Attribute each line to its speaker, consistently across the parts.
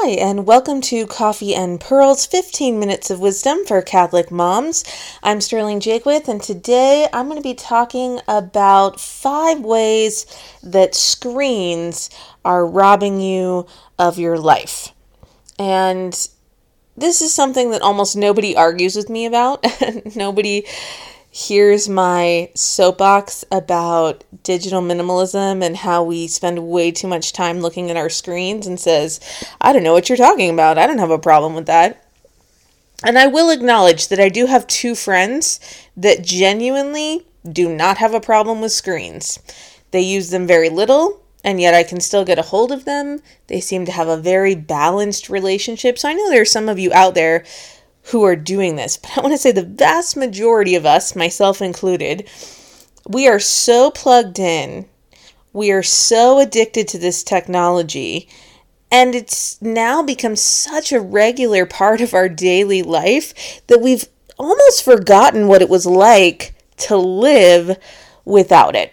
Speaker 1: Hi, and welcome to Coffee and Pearls, 15 Minutes of Wisdom for Catholic Moms. I'm Sterling Jakewith, and today I'm going to be talking about 5 ways that screens are robbing you of your life. And this is something that almost nobody argues with me about. Nobody hears my soapbox about digital minimalism and how we spend way too much time looking at our screens and says, I don't know what you're talking about. I don't have a problem with that. And I will acknowledge that I do have 2 friends that genuinely do not have a problem with screens. They use them very little, and yet I can still get a hold of them. They seem to have a very balanced relationship. So I know there's some of you out there who are doing this. But I want to say the vast majority of us, myself included, we are so plugged in. We are so addicted to this technology. And it's now become such a regular part of our daily life that we've almost forgotten what it was like to live without it.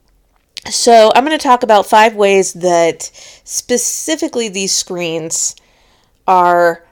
Speaker 1: So I'm going to talk about 5 ways that specifically these screens are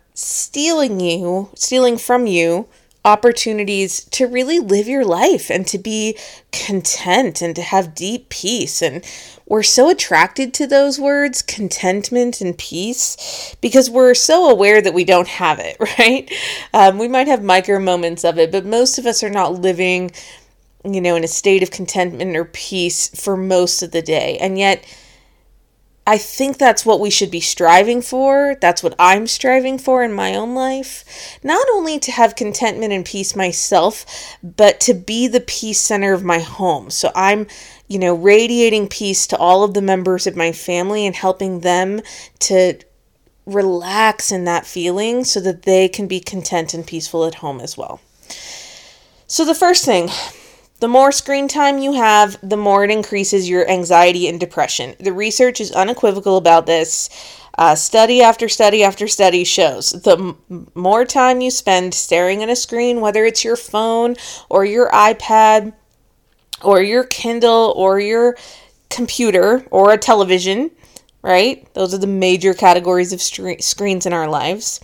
Speaker 1: stealing from you opportunities to really live your life and to be content and to have deep peace. And we're so attracted to those words, contentment and peace, because we're so aware that we don't have it, right? We might have micro moments of it, but most of us are not living, in a state of contentment or peace for most of the day. And yet, I think that's what we should be striving for. That's what I'm striving for in my own life. Not only to have contentment and peace myself, but to be the peace center of my home. So I'm, radiating peace to all of the members of my family and helping them to relax in that feeling so that they can be content and peaceful at home as well. So the first thing, the more screen time you have, the more it increases your anxiety and depression. The research is unequivocal about this. Study after study after study shows the more time you spend staring at a screen, whether it's your phone or your iPad or your Kindle or your computer or a television, right? Those are the major categories of screens in our lives.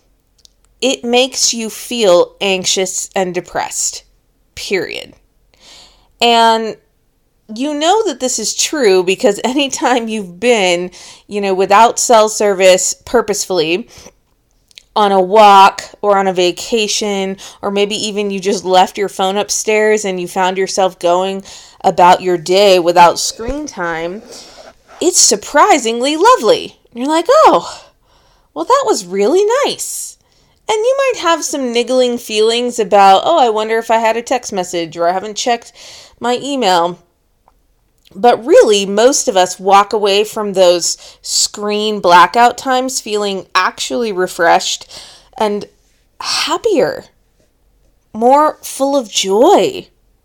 Speaker 1: It makes you feel anxious and depressed, period. And you know that this is true because anytime you've been, without cell service purposefully on a walk or on a vacation, or maybe even you just left your phone upstairs and you found yourself going about your day without screen time, it's surprisingly lovely. You're like, oh, well, that was really nice. And you might have some niggling feelings about, I wonder if I had a text message or I haven't checked my email. But really, most of us walk away from those screen blackout times feeling actually refreshed and happier, more full of joy.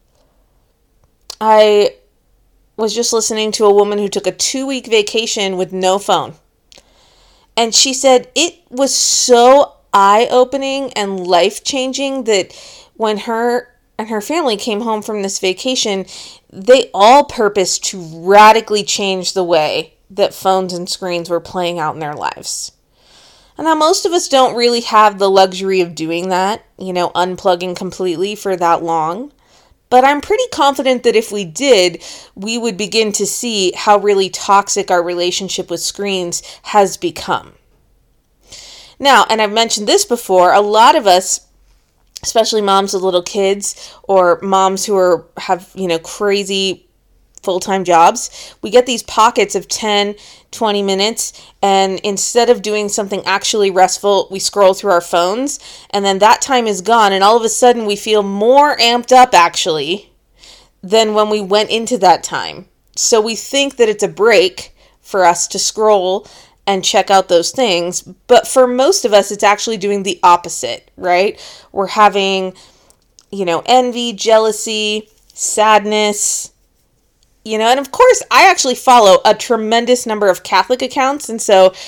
Speaker 1: I was just listening to a woman who took a 2-week vacation with no phone. And she said it was so eye-opening and life-changing that when her and her family came home from this vacation, they all purposed to radically change the way that phones and screens were playing out in their lives. And now most of us don't really have the luxury of doing that, unplugging completely for that long. But I'm pretty confident that if we did, we would begin to see how really toxic our relationship with screens has become. Now, and I've mentioned this before, a lot of us, especially moms with little kids or moms who have crazy full-time jobs, we get these pockets of 10, 20 minutes, and instead of doing something actually restful, we scroll through our phones, and then that time is gone, and all of a sudden we feel more amped up, actually, than when we went into that time. So we think that it's a break for us to scroll and check out those things. But for most of us, it's actually doing the opposite, right? We're having, envy, jealousy, sadness, and of course, I actually follow a tremendous number of Catholic accounts. And so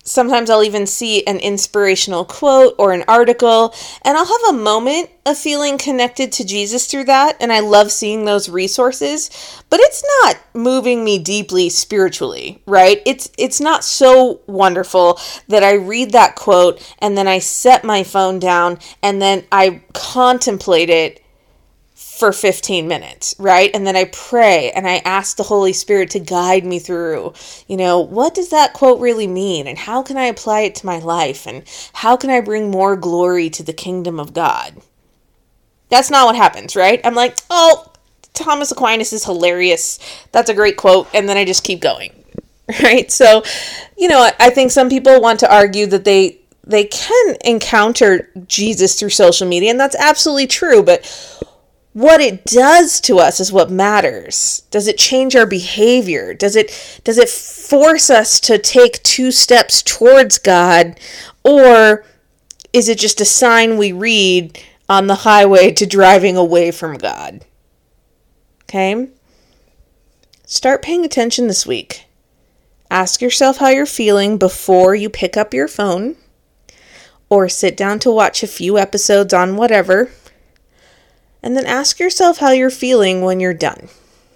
Speaker 1: Sometimes I'll even see an inspirational quote or an article, and I'll have a moment of feeling connected to Jesus through that, and I love seeing those resources, but it's not moving me deeply spiritually, right? It's not so wonderful that I read that quote, and then I set my phone down, and then I contemplate it for 15 minutes, right? And then I pray and I ask the Holy Spirit to guide me through, what does that quote really mean? And how can I apply it to my life? And how can I bring more glory to the kingdom of God? That's not what happens, right? I'm like, oh, Thomas Aquinas is hilarious. That's a great quote. And then I just keep going, right? So, I think some people want to argue that they can encounter Jesus through social media, and that's absolutely true, but what it does to us is what matters. Does it change our behavior? Does it force us to take 2 steps towards God? Or is it just a sign we read on the highway to driving away from God? Okay? Start paying attention this week. Ask yourself how you're feeling before you pick up your phone or sit down to watch a few episodes on whatever. And then ask yourself how you're feeling when you're done.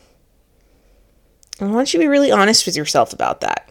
Speaker 1: I want you to be really honest with yourself about that.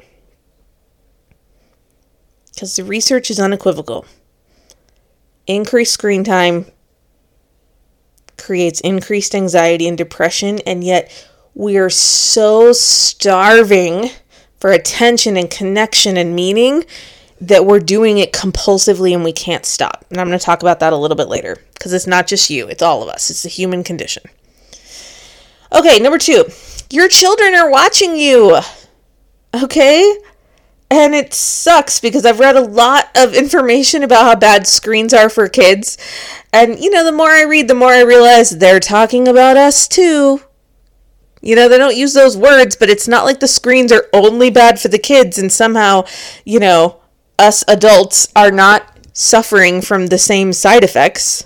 Speaker 1: Because the research is unequivocal. Increased screen time creates increased anxiety and depression, and yet we are so starving for attention and connection and meaning that we're doing it compulsively and we can't stop. And I'm going to talk about that a little bit later, because it's not just you, it's all of us. It's the human condition. Okay, number 2, your children are watching you. Okay? And it sucks because I've read a lot of information about how bad screens are for kids. And, the more I read, the more I realize they're talking about us too. They don't use those words, but it's not like the screens are only bad for the kids and somehow, us adults are not suffering from the same side effects.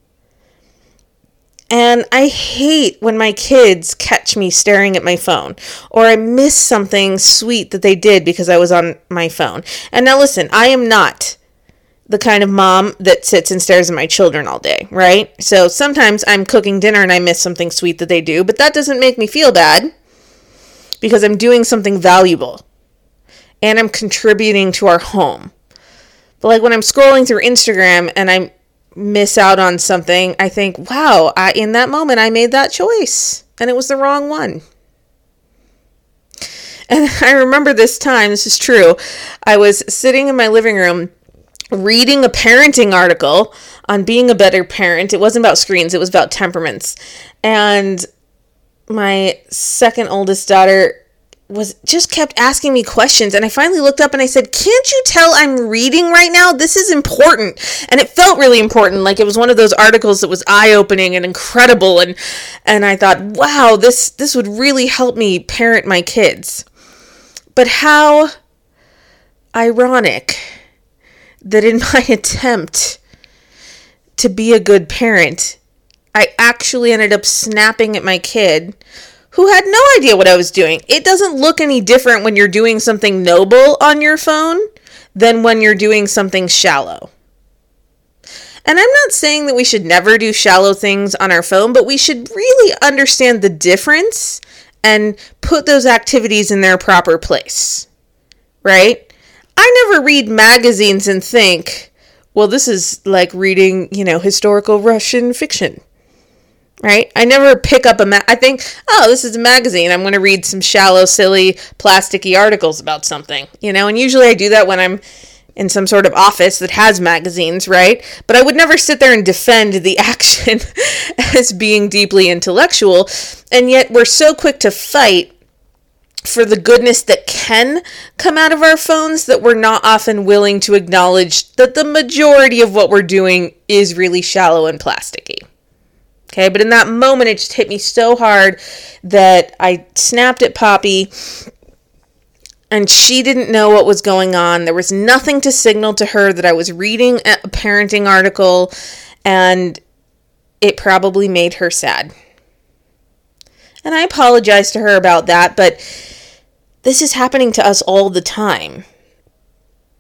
Speaker 1: And I hate when my kids catch me staring at my phone, or I miss something sweet that they did because I was on my phone. And now listen, I am not the kind of mom that sits and stares at my children all day, right? So sometimes I'm cooking dinner and I miss something sweet that they do, but that doesn't make me feel bad because I'm doing something valuable. And I'm contributing to our home. But like when I'm scrolling through Instagram and I miss out on something, I think, wow, in that moment I made that choice. And it was the wrong one. And I remember this time, this is true, I was sitting in my living room reading a parenting article on being a better parent. It wasn't about screens, it was about temperaments. And my second oldest daughter kept asking me questions, and I finally looked up and I said, can't you tell I'm reading right now? This is important. And it felt really important, like it was one of those articles that was eye-opening and incredible, and I thought, wow, this would really help me parent my kids. But how ironic that in my attempt to be a good parent, I actually ended up snapping at my kid, who had no idea what I was doing. It doesn't look any different when you're doing something noble on your phone than when you're doing something shallow. And I'm not saying that we should never do shallow things on our phone, but we should really understand the difference and put those activities in their proper place, right? I never read magazines and think, well, this is like reading, historical Russian fiction. Right? I never pick up I think, oh, this is a magazine. I'm going to read some shallow, silly, plasticky articles about something, and usually I do that when I'm in some sort of office that has magazines, right? But I would never sit there and defend the action as being deeply intellectual. And yet we're so quick to fight for the goodness that can come out of our phones that we're not often willing to acknowledge that the majority of what we're doing is really shallow and plasticky. Okay, but in that moment, it just hit me so hard that I snapped at Poppy, and she didn't know what was going on. There was nothing to signal to her that I was reading a parenting article, and it probably made her sad. And I apologize to her about that, but this is happening to us all the time.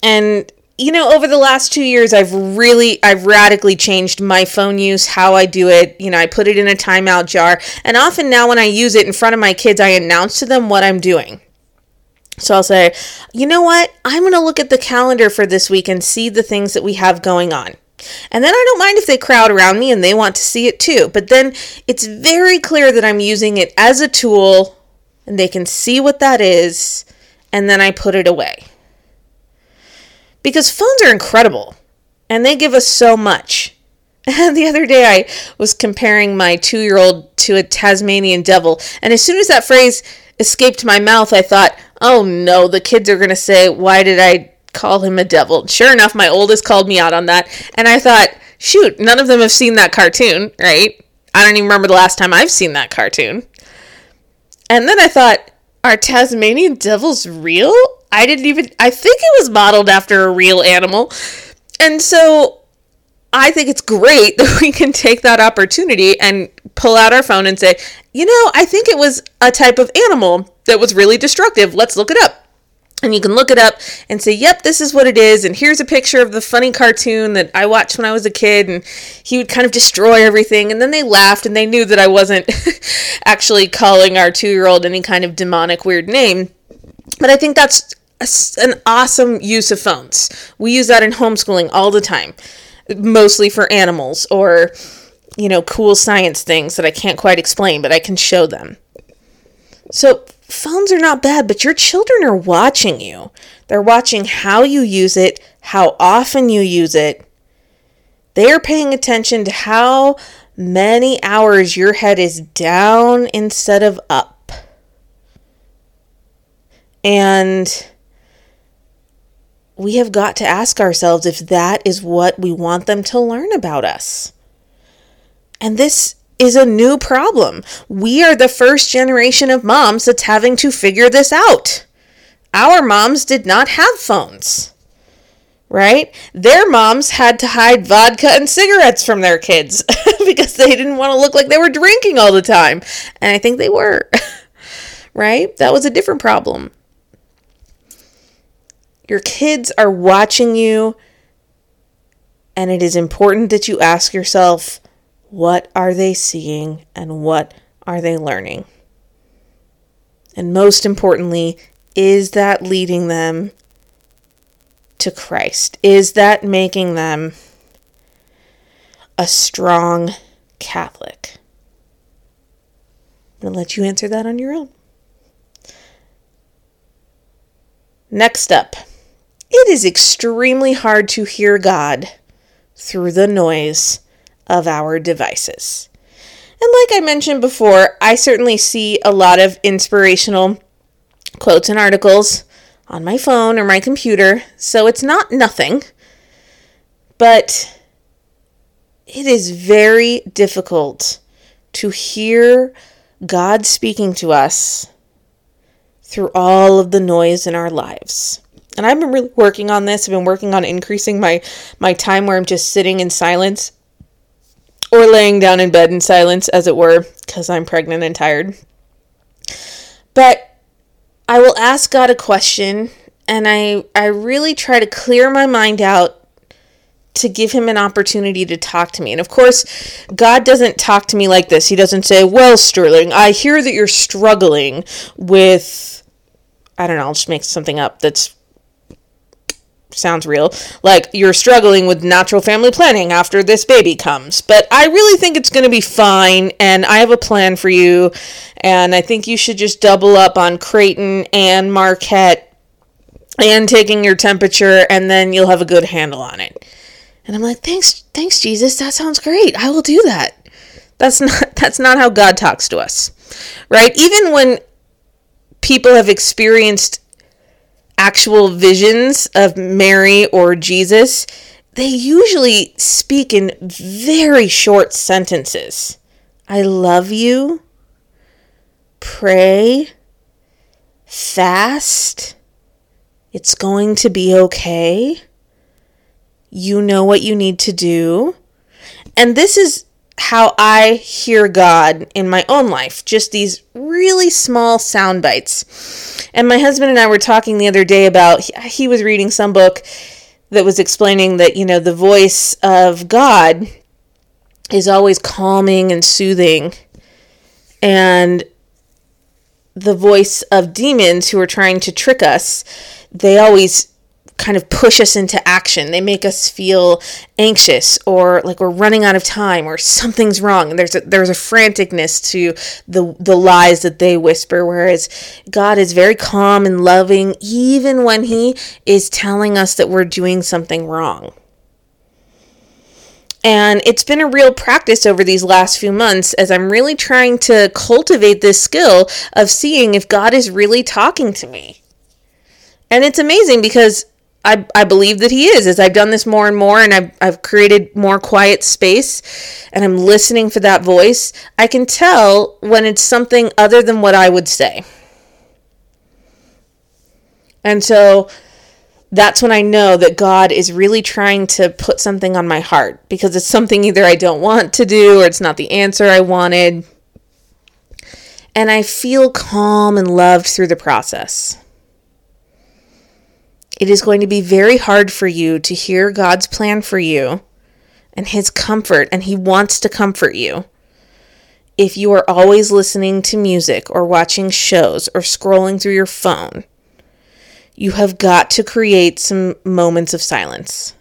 Speaker 1: And over the last 2 years, I've radically changed my phone use, how I do it. I put it in a timeout jar. And often now when I use it in front of my kids, I announce to them what I'm doing. So I'll say, you know what? I'm going to look at the calendar for this week and see the things that we have going on. And then I don't mind if they crowd around me and they want to see it too. But then it's very clear that I'm using it as a tool and they can see what that is. And then I put it away. Because phones are incredible and they give us so much. And the other day I was comparing my 2-year-old to a Tasmanian devil. And as soon as that phrase escaped my mouth, I thought, oh no, the kids are going to say, why did I call him a devil? Sure enough, my oldest called me out on that. And I thought, shoot, none of them have seen that cartoon, right? I don't even remember the last time I've seen that cartoon. And then I thought, are Tasmanian devils real? I think it was modeled after a real animal. And so I think it's great that we can take that opportunity and pull out our phone and say, I think it was a type of animal that was really destructive. Let's look it up. And you can look it up and say, yep, this is what it is. And here's a picture of the funny cartoon that I watched when I was a kid. And he would kind of destroy everything. And then they laughed and they knew that I wasn't actually calling our 2-year-old any kind of demonic weird name. But I think that's an awesome use of phones. We use that in homeschooling all the time, mostly for animals or, cool science things that I can't quite explain, but I can show them. So phones are not bad, but your children are watching you. They're watching how you use it, how often you use it. They are paying attention to how many hours your head is down instead of up. And we have got to ask ourselves if that is what we want them to learn about us. And this is a new problem. We are the first generation of moms that's having to figure this out. Our moms did not have phones, right? Their moms had to hide vodka and cigarettes from their kids because they didn't want to look like they were drinking all the time. And I think they were, right? That was a different problem. Your kids are watching you, and it is important that you ask yourself, what are they seeing and what are they learning? And most importantly, is that leading them to Christ? Is that making them a strong Catholic? I'm going to let you answer that on your own. Next up. It is extremely hard to hear God through the noise of our devices. And like I mentioned before, I certainly see a lot of inspirational quotes and articles on my phone or my computer, so it's not nothing. But it is very difficult to hear God speaking to us through all of the noise in our lives. And I've been really working on this. I've been working on increasing my time where I'm just sitting in silence or laying down in bed in silence, as it were, because I'm pregnant and tired. But I will ask God a question, and I really try to clear my mind out to give him an opportunity to talk to me. And of course, God doesn't talk to me like this. He doesn't say, well, Sterling, I hear that you're struggling with, I don't know, I'll just make something up that's sounds real, like you're struggling with natural family planning after this baby comes, but I really think it's going to be fine, and I have a plan for you, and I think you should just double up on Creighton and Marquette and taking your temperature, and then you'll have a good handle on it. And I'm like, thanks Jesus, that sounds great, I will do that. That's not how God talks to us, right? Even when people have experienced actual visions of Mary or Jesus, they usually speak in very short sentences. I love you, pray, fast, it's going to be okay, you know what you need to do. And this is how I hear God in my own life, just these really small sound bites. And my husband and I were talking the other day about, he was reading some book that was explaining that, the voice of God is always calming and soothing. And the voice of demons who are trying to trick us, they always kind of push us into action. They make us feel anxious or like we're running out of time or something's wrong. And there's a franticness to the lies that they whisper, whereas God is very calm and loving even when he is telling us that we're doing something wrong. And it's been a real practice over these last few months as I'm really trying to cultivate this skill of seeing if God is really talking to me. And it's amazing because I believe that he is. As I've done this more and more and I've created more quiet space and I'm listening for that voice, I can tell when it's something other than what I would say. And so that's when I know that God is really trying to put something on my heart, because it's something either I don't want to do or it's not the answer I wanted. And I feel calm and loved through the process. It is going to be very hard for you to hear God's plan for you and his comfort, and he wants to comfort you, if you are always listening to music or watching shows or scrolling through your phone. You have got to create some moments of silence.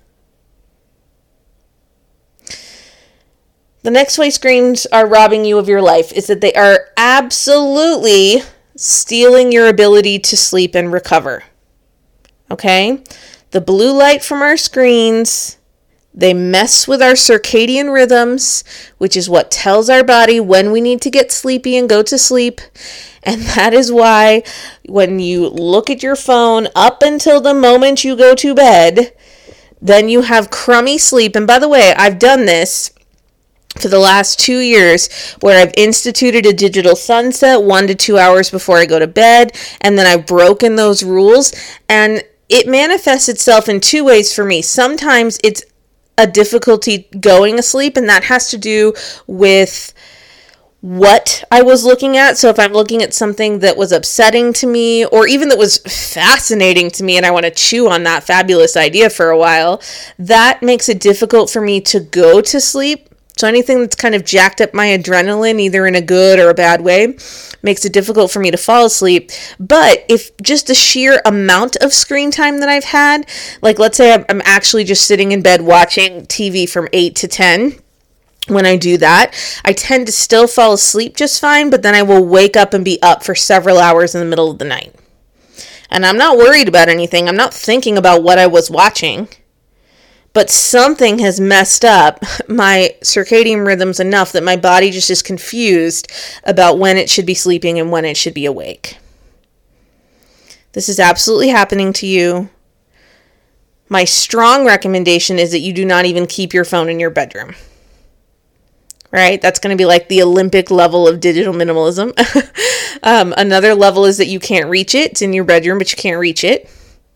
Speaker 1: The next way screens are robbing you of your life is that they are absolutely stealing your ability to sleep and recover. Okay? The blue light from our screens, they mess with our circadian rhythms, which is what tells our body when we need to get sleepy and go to sleep. And that is why when you look at your phone up until the moment you go to bed, then you have crummy sleep. And by the way, I've done this for the last 2 years, where I've instituted a digital sunset 1 to 2 hours before I go to bed, and then I've broken those rules, and it manifests itself in 2 ways for me. Sometimes it's a difficulty going asleep, and that has to do with what I was looking at. So if I'm looking at something that was upsetting to me, or even that was fascinating to me and I want to chew on that fabulous idea for a while, that makes it difficult for me to go to sleep. So anything that's kind of jacked up my adrenaline, either in a good or a bad way, makes it difficult for me to fall asleep. But if just the sheer amount of screen time that I've had, like let's say I'm actually just sitting in bed watching TV from 8 to 10, when I do that, I tend to still fall asleep just fine, but then I will wake up and be up for several hours in the middle of the night. And I'm not worried about anything. I'm not thinking about what I was watching. But something has messed up my circadian rhythms enough that my body just is confused about when it should be sleeping and when it should be awake. This is absolutely happening to you. My strong recommendation is that you do not even keep your phone in your bedroom. Right? That's going to be like the Olympic level of digital minimalism. Another level is that you can't reach it. It's in your bedroom, but you can't reach it.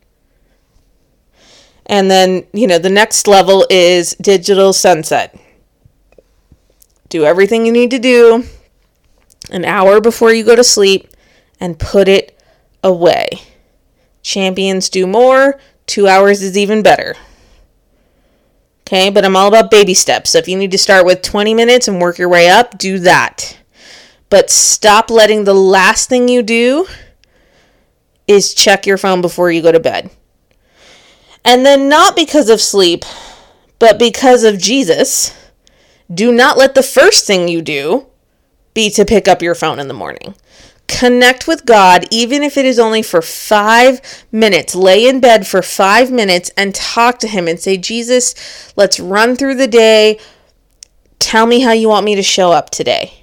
Speaker 1: And then, the next level is digital sunset. Do everything you need to do an hour before you go to sleep and put it away. Champions do more. 2 hours is even better. Okay, but I'm all about baby steps. So if you need to start with 20 minutes and work your way up, do that. But stop letting the last thing you do is check your phone before you go to bed. And then not because of sleep, but because of Jesus, do not let the first thing you do be to pick up your phone in the morning. Connect with God, even if it is only for 5 minutes. Lay in bed for 5 minutes and talk to him and say, Jesus, let's run through the day. Tell me how you want me to show up today.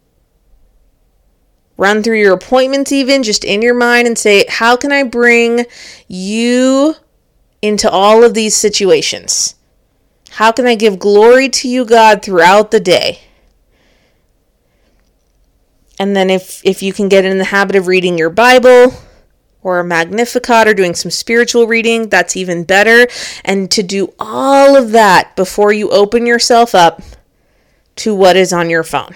Speaker 1: Run through your appointments even, just in your mind, and say, how can I bring you into all of these situations? How can I give glory to you, God, throughout the day? And then if you can get in the habit of reading your Bible or a Magnificat or doing some spiritual reading, that's even better. And to do all of that before you open yourself up to what is on your phone.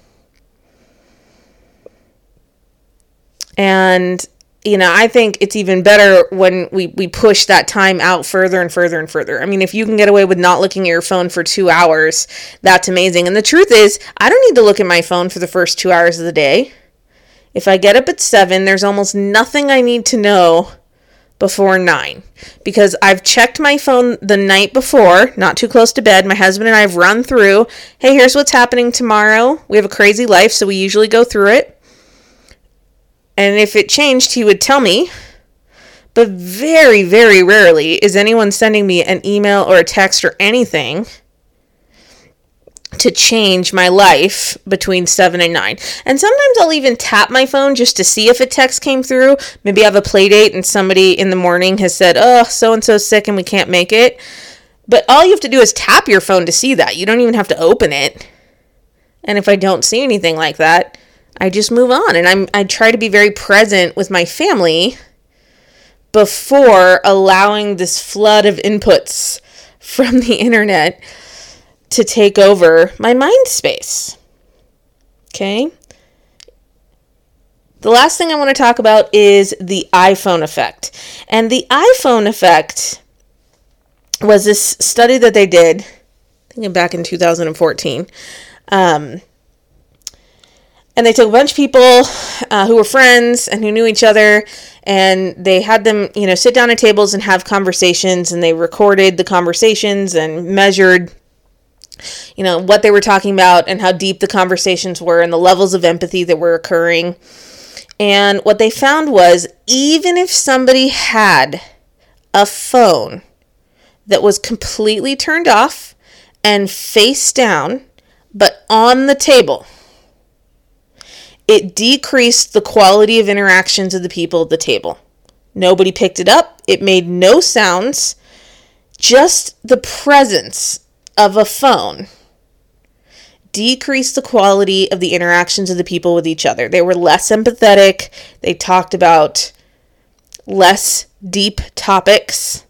Speaker 1: And, I think it's even better when we push that time out further and further and further. I mean, if you can get away with not looking at your phone for 2 hours, that's amazing. And the truth is, I don't need to look at my phone for the first 2 hours of the day. If I get up at 7, there's almost nothing I need to know before 9, because I've checked my phone the night before, not too close to bed. My husband and I have run through, hey, here's what's happening tomorrow. We have a crazy life, so we usually go through it. And if it changed, he would tell me. But very, very rarely is anyone sending me an email or a text or anything to change my life between 7 and 9. And sometimes I'll even tap my phone just to see if a text came through. Maybe I have a play date and somebody in the morning has said, oh, so-and-so's sick and we can't make it. But all you have to do is tap your phone to see that. You don't even have to open it. And if I don't see anything like that, I just move on. And I try to be very present with my family before allowing this flood of inputs from the internet to take over my mind space. Okay? The last thing I want to talk about is the iPhone effect. And the iPhone effect was this study that they did, I think back in 2014. And they took a bunch of people who were friends and who knew each other, and they had them, sit down at tables and have conversations, and they recorded the conversations and measured what they were talking about and how deep the conversations were and the levels of empathy that were occurring. And what they found was, even if somebody had a phone that was completely turned off and face down, but on the table, it decreased the quality of interactions of the people at the table. Nobody picked it up. It made no sounds. Just the presence of a phone decreased the quality of the interactions of the people with each other. They were less empathetic. They talked about less deep topics.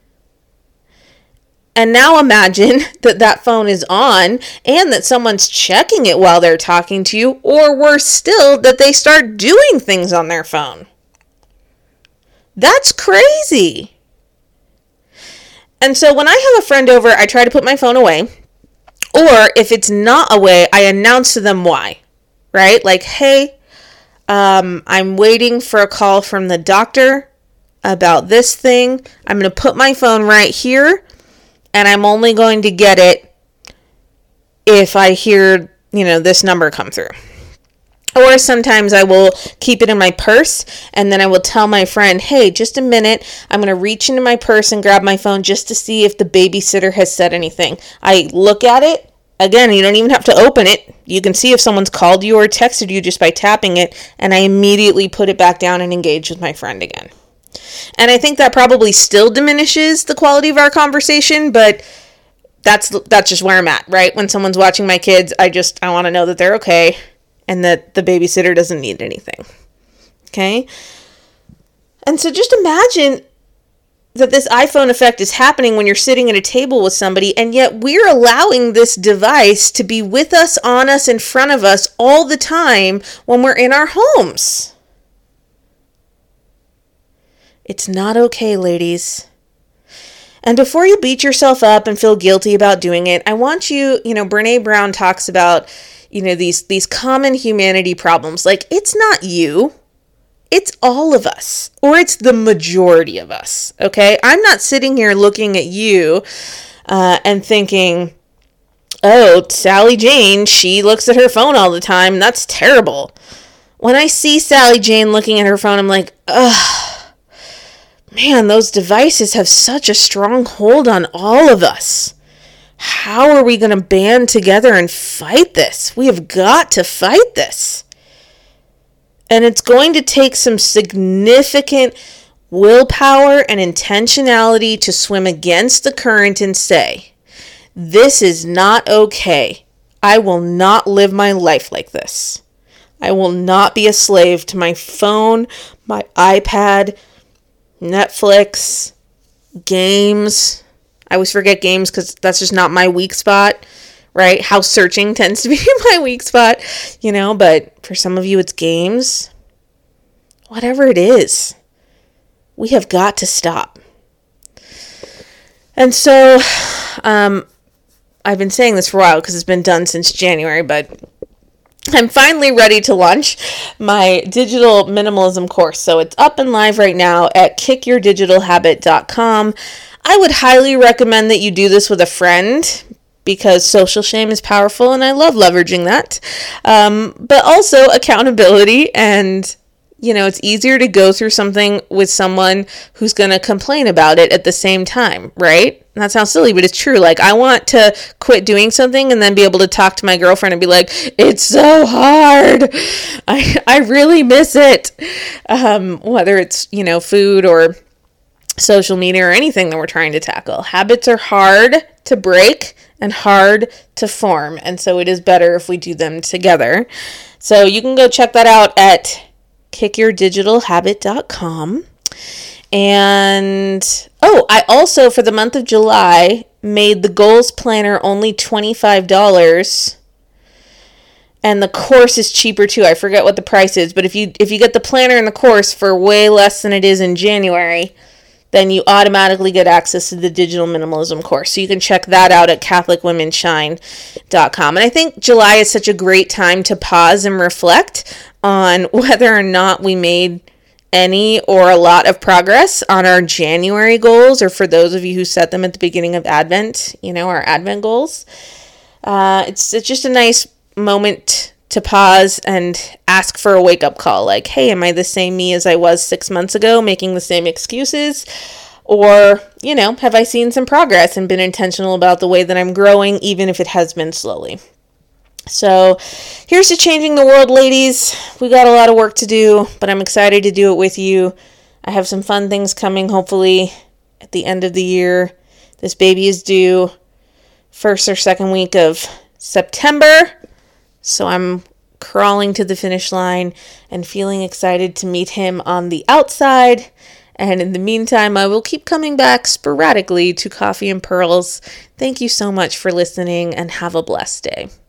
Speaker 1: And now imagine that phone is on and that someone's checking it while they're talking to you, or worse still, that they start doing things on their phone. That's crazy. And so when I have a friend over, I try to put my phone away. Or if it's not away, I announce to them why, right? Like, hey, I'm waiting for a call from the doctor about this thing. I'm going to put my phone right here, and I'm only going to get it if I hear, this number come through. Or sometimes I will keep it in my purse, and then I will tell my friend, hey, just a minute, I'm going to reach into my purse and grab my phone just to see if the babysitter has said anything. I look at it. Again, you don't even have to open it. You can see if someone's called you or texted you just by tapping it, and I immediately put it back down and engage with my friend again. And I think that probably still diminishes the quality of our conversation, but that's just where I'm at, right? When someone's watching my kids, I want to know that they're okay and that the babysitter doesn't need anything. Okay? And so just imagine that this iPhone effect is happening when you're sitting at a table with somebody, and yet we're allowing this device to be with us, on us, in front of us all the time when we're in our homes. It's not okay, ladies. And before you beat yourself up and feel guilty about doing it, I want you, Brené Brown talks about, these common humanity problems. Like, it's not you. It's all of us, or it's the majority of us, okay? I'm not sitting here looking at you and thinking, oh, Sally Jane, she looks at her phone all the time. That's terrible. When I see Sally Jane looking at her phone, I'm like, ugh, man, those devices have such a strong hold on all of us. How are we going to band together and fight this? We have got to fight this. And it's going to take some significant willpower and intentionality to swim against the current and say, this is not okay. I will not live my life like this. I will not be a slave to my phone, my iPad, Netflix, games. I always forget games because that's just not my weak spot, right? House searching tends to be my weak spot, but for some of you it's games. Whatever it is, we have got to stop. And so, I've been saying this for a while because it's been done since January, but I'm finally ready to launch my digital minimalism course. So it's up and live right now at kickyourdigitalhabit.com. I would highly recommend that you do this with a friend because social shame is powerful and I love leveraging that. But also accountability, and it's easier to go through something with someone who's going to complain about it at the same time, right? And that sounds silly, but it's true. Like, I want to quit doing something and then be able to talk to my girlfriend and be like, it's so hard. I really miss it. Whether it's, food or social media or anything that we're trying to tackle. Habits are hard to break and hard to form. And so it is better if we do them together. So you can go check that out at kickyourdigitalhabit.com. And, I also, for the month of July, made the goals planner only $25. And the course is cheaper too. I forget what the price is, but if you get the planner and the course for way less than it is in January, then you automatically get access to the digital minimalism course. So you can check that out at CatholicWomenShine.com. And I think July is such a great time to pause and reflect on whether or not we made any or a lot of progress on our January goals, or for those of you who set them at the beginning of Advent, our Advent goals. It's just a nice moment to pause and ask for a wake-up call. Like, hey, am I the same me as I was 6 months ago, making the same excuses? Or, have I seen some progress and been intentional about the way that I'm growing, even if it has been slowly? So here's to changing the world, ladies. We got a lot of work to do, but I'm excited to do it with you. I have some fun things coming, hopefully, at the end of the year. This baby is due first or second week of September. So I'm crawling to the finish line and feeling excited to meet him on the outside. And in the meantime, I will keep coming back sporadically to Coffee and Pearls. Thank you so much for listening and have a blessed day.